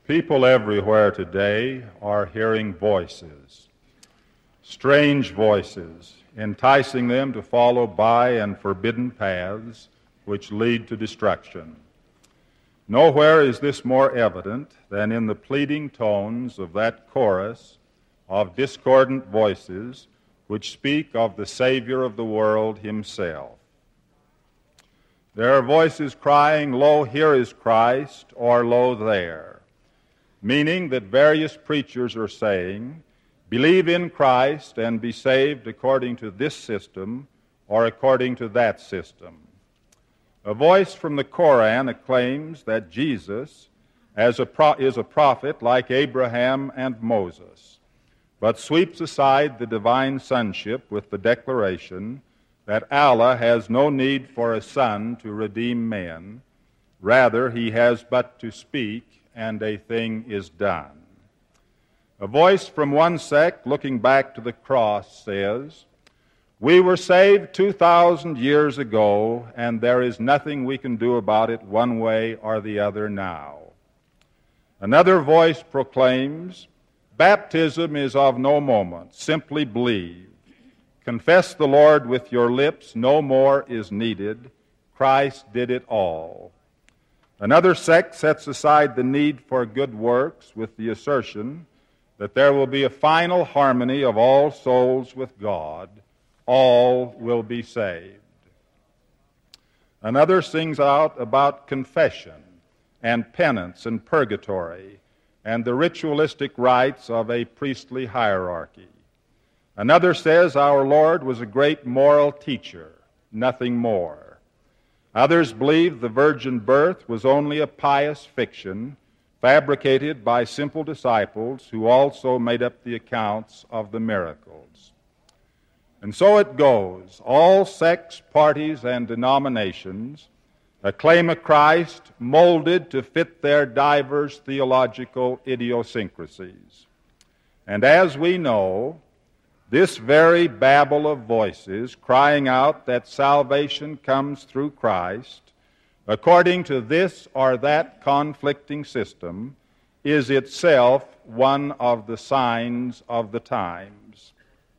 People everywhere today are hearing voices, strange voices, enticing them to follow by and forbidden paths which lead to destruction. Nowhere is this more evident than in the pleading tones of that chorus of discordant voices which speak of the Savior of the world himself. There are voices crying, "Lo, here is Christ," or "Lo, there," meaning that various preachers are saying, believe in Christ and be saved according to this system or according to that system. A voice from the Koran acclaims that Jesus is a prophet like Abraham and Moses, but sweeps aside the divine sonship with the declaration that Allah has no need for a son to redeem men. Rather, he has but to speak, and a thing is done. A voice from one sect looking back to the cross says, "We were saved 2,000 years ago, and there is nothing we can do about it one way or the other now." Another voice proclaims, "Baptism is of no moment. Simply believe. Confess the Lord with your lips. No more is needed. Christ did it all." Another sect sets aside the need for good works with the assertion that there will be a final harmony of all souls with God. All will be saved. Another sings out about confession and penance and purgatory and the ritualistic rites of a priestly hierarchy. Another says our Lord was a great moral teacher, nothing more. Others believe the virgin birth was only a pious fiction fabricated by simple disciples who also made up the accounts of the miracles. And so it goes. All sects, parties, and denominations acclaim a Christ molded to fit their diverse theological idiosyncrasies. And as we know, this very babel of voices crying out that salvation comes through Christ, according to this or that conflicting system, is itself one of the signs of the times.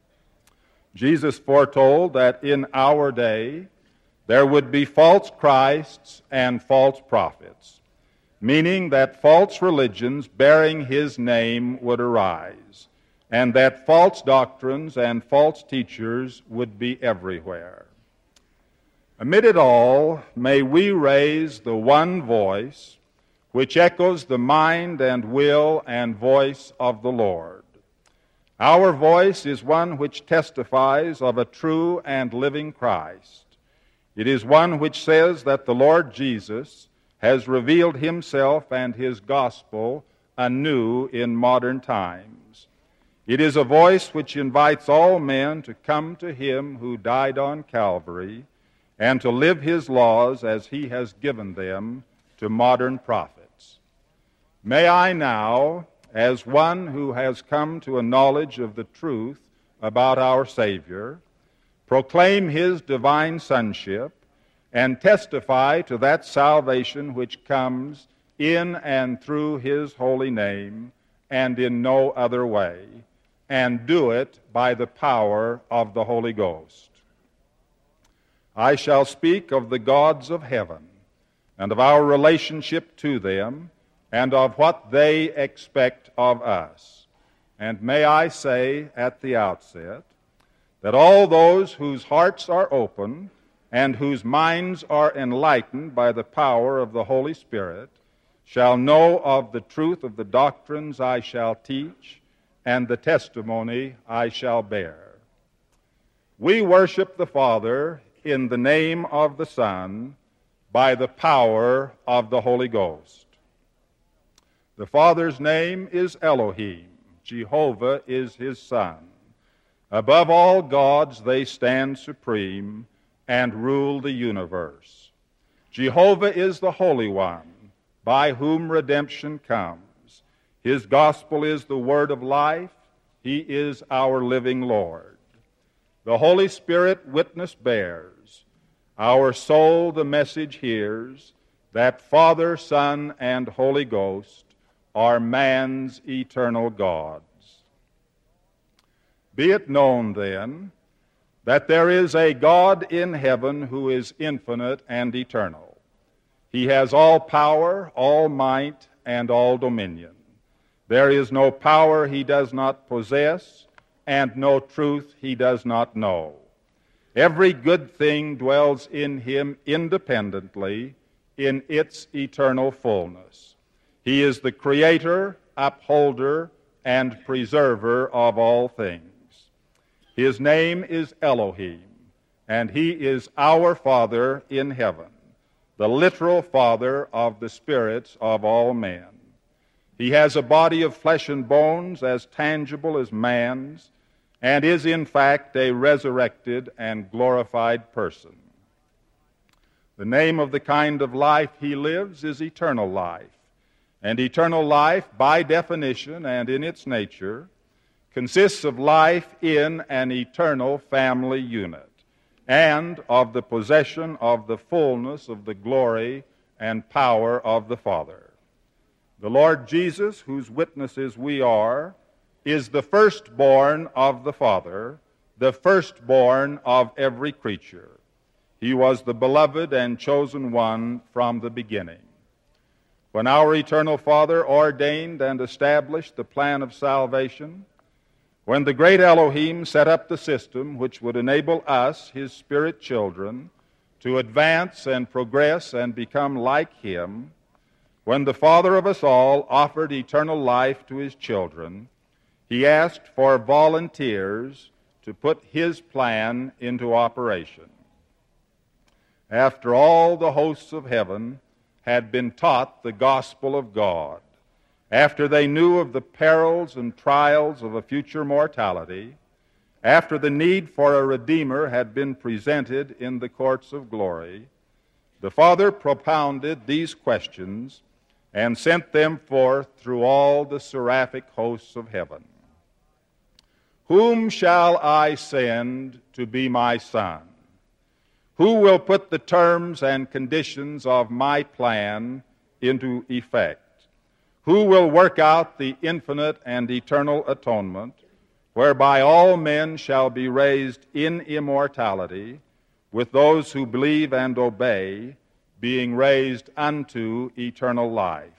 Jesus foretold that in our day there would be false Christs and false prophets, meaning that false religions bearing his name would arise, and that false doctrines and false teachers would be everywhere. Amid it all, may we raise the one voice which echoes the mind and will and voice of the Lord. Our voice is one which testifies of a true and living Christ. It is one which says that the Lord Jesus has revealed himself and his gospel anew in modern times. It is a voice which invites all men to come to him who died on Calvary and to live his laws as he has given them to modern prophets. May I now, as one who has come to a knowledge of the truth about our Savior, proclaim his divine sonship and testify to that salvation which comes in and through his holy name and in no other way, and do it by the power of the Holy Ghost. I shall speak of the gods of heaven and of our relationship to them and of what they expect of us. And may I say at the outset that all those whose hearts are open and whose minds are enlightened by the power of the Holy Spirit shall know of the truth of the doctrines I shall teach and the testimony I shall bear. We worship the Father in the name of the Son by the power of the Holy Ghost. The Father's name is Elohim. Jehovah is his Son. Above all gods they stand supreme and rule the universe. Jehovah is the Holy One, by whom redemption comes. His gospel is the word of life. He is our living Lord. The Holy Spirit witness bears. Our soul the message hears, that Father, Son, and Holy Ghost are man's eternal gods. Be it known, then, that there is a God in heaven who is infinite and eternal. He has all power, all might, and all dominion. There is no power he does not possess, and no truth he does not know. Every good thing dwells in him independently in its eternal fullness. He is the creator, upholder, and preserver of all things. His name is Elohim, and he is our Father in heaven, the literal Father of the spirits of all men. He has a body of flesh and bones as tangible as man's, and is in fact a resurrected and glorified person. The name of the kind of life he lives is eternal life, and eternal life, by definition and in its nature, consists of life in an eternal family unit and of the possession of the fullness of the glory and power of the Father. The Lord Jesus, whose witnesses we are, is the firstborn of the Father, the firstborn of every creature. He was the beloved and chosen one from the beginning. When our eternal Father ordained and established the plan of salvation, when the great Elohim set up the system which would enable us, his spirit children, to advance and progress and become like him, when the Father of us all offered eternal life to his children, he asked for volunteers to put his plan into operation. After all the hosts of heaven had been taught the gospel of God, after they knew of the perils and trials of a future mortality, after the need for a Redeemer had been presented in the courts of glory, the Father propounded these questions and sent them forth through all the seraphic hosts of heaven. Whom shall I send to be my son? Who will put the terms and conditions of my plan into effect? Who will work out the infinite and eternal atonement, whereby all men shall be raised in immortality, with those who believe and obey, being raised unto eternal life?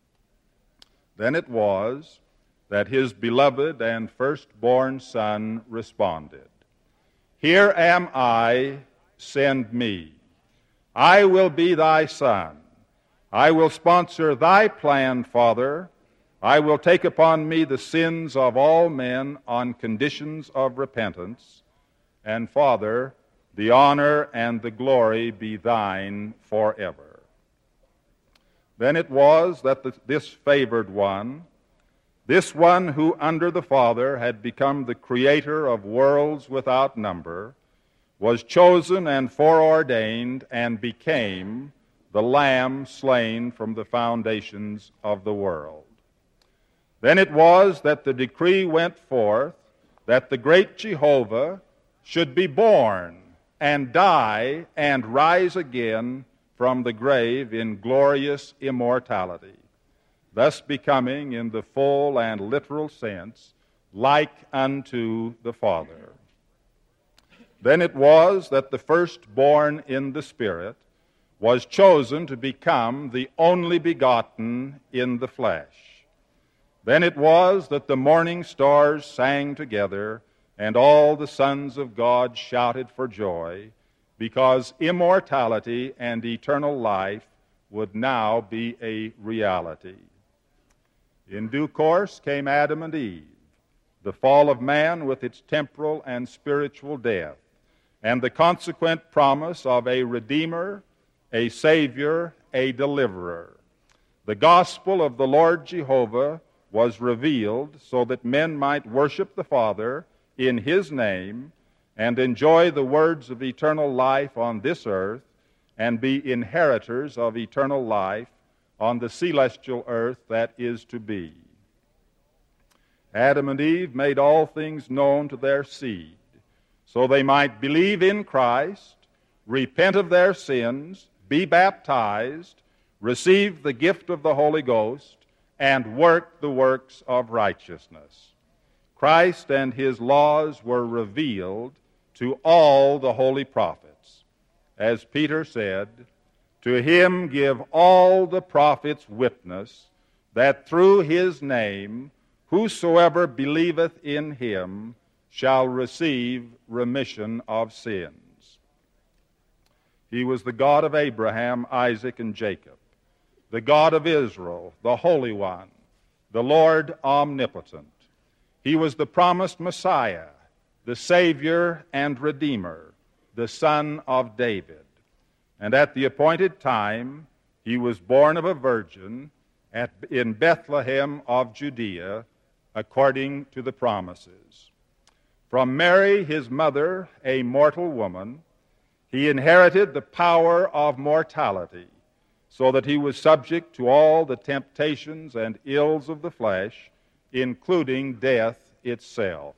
Then it was that his beloved and firstborn Son responded, Here am I, send me. I will be thy son. I will sponsor thy plan, Father. I will take upon me the sins of all men on conditions of repentance. And, Father, the honor and the glory be thine forever. Then it was that this favored one, this one who under the Father had become the creator of worlds without number, was chosen and foreordained and became the Lamb slain from the foundations of the world. Then it was that the decree went forth that the great Jehovah should be born and die and rise again from the grave in glorious immortality, thus becoming, in the full and literal sense, like unto the Father. Then it was that the firstborn in the Spirit was chosen to become the only begotten in the flesh. Then it was that the morning stars sang together, and all the sons of God shouted for joy, because immortality and eternal life would now be a reality. In due course came Adam and Eve, the fall of man with its temporal and spiritual death, and the consequent promise of a Redeemer, a Savior, a Deliverer. The gospel of the Lord Jehovah was revealed so that men might worship the Father in his name and enjoy the words of eternal life on this earth and be inheritors of eternal life on the celestial earth that is to be. Adam and Eve made all things known to their seed, so they might believe in Christ, repent of their sins, be baptized, receive the gift of the Holy Ghost, and work the works of righteousness. Christ and his laws were revealed to all the holy prophets. As Peter said, to him give all the prophets witness that through his name whosoever believeth in him shall receive remission of sins. He was the God of Abraham, Isaac, and Jacob, the God of Israel, the Holy One, the Lord omnipotent. He was the promised Messiah, the Savior and Redeemer, the Son of David. And at the appointed time, he was born of a virgin in Bethlehem of Judea, according to the promises. From Mary, his mother, a mortal woman, he inherited the power of mortality, so that he was subject to all the temptations and ills of the flesh, including death itself.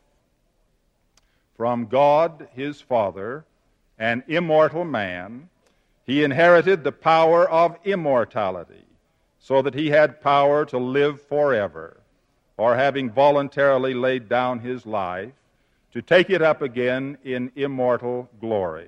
From God, his Father, an immortal man, he inherited the power of immortality, so that he had power to live forever, or having voluntarily laid down his life, to take it up again in immortal glory.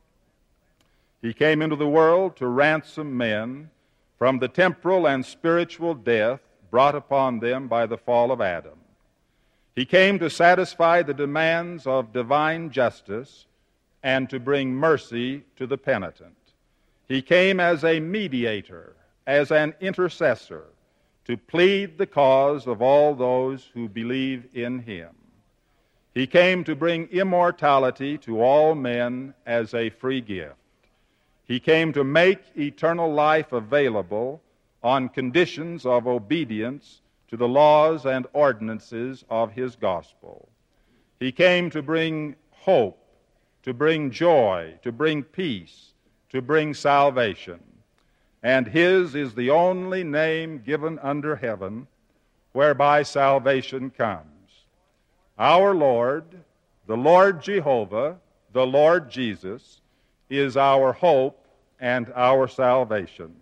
He came into the world to ransom men from the temporal and spiritual death brought upon them by the fall of Adam. He came to satisfy the demands of divine justice and to bring mercy to the penitent. He came as a mediator, as an intercessor, to plead the cause of all those who believe in him. He came to bring immortality to all men as a free gift. He came to make eternal life available on conditions of obedience to the laws and ordinances of his gospel. He came to bring hope, to bring joy, to bring peace, to bring salvation. And his is the only name given under heaven whereby salvation comes. Our Lord, the Lord Jehovah, the Lord Jesus, is our hope and our salvation.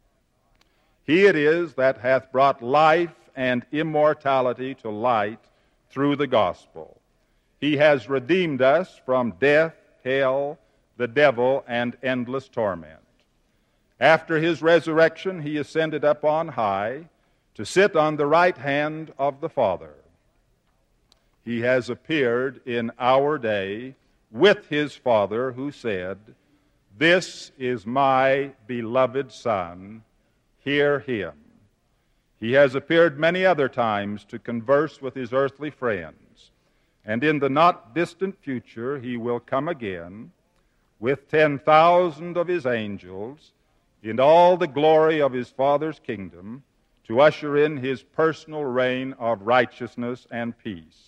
He it is that hath brought life and immortality to light through the gospel. He has redeemed us from death, hell, the devil, and endless torment. After his resurrection, he ascended up on high to sit on the right hand of the Father. He has appeared in our day with his Father, who said, "This is my beloved Son, hear him." He has appeared many other times to converse with his earthly friends, and in the not distant future he will come again with 10,000 of his angels in all the glory of his Father's kingdom to usher in his personal reign of righteousness and peace.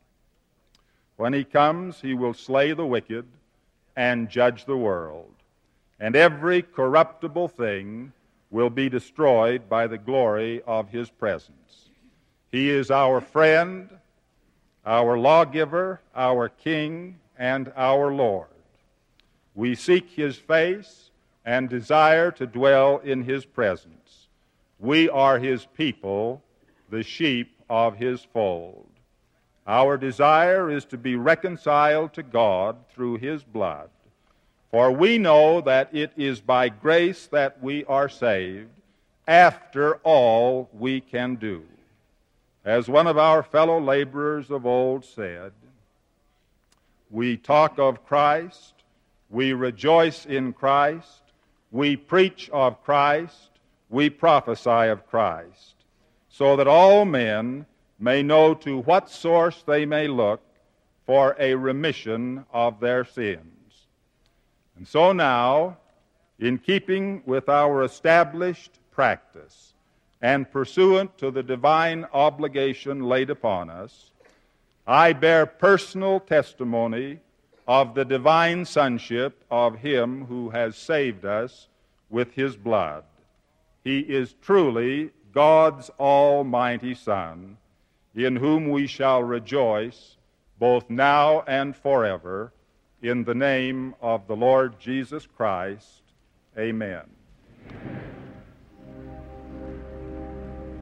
When he comes, he will slay the wicked and judge the world, and every corruptible thing will be destroyed by the glory of his presence. He is our friend, our lawgiver, our king, and our Lord. We seek his face and desire to dwell in his presence. We are his people, the sheep of his fold. Our desire is to be reconciled to God through his blood, for we know that it is by grace that we are saved, after all we can do. As one of our fellow laborers of old said, we talk of Christ, we rejoice in Christ, we preach of Christ, we prophesy of Christ, so that all men may know to what source they may look for a remission of their sins. And so now, in keeping with our established practice and pursuant to the divine obligation laid upon us, I bear personal testimony of the divine sonship of him who has saved us with his blood. He is truly God's almighty Son, in whom we shall rejoice both now and forever, in the name of the Lord Jesus Christ. Amen.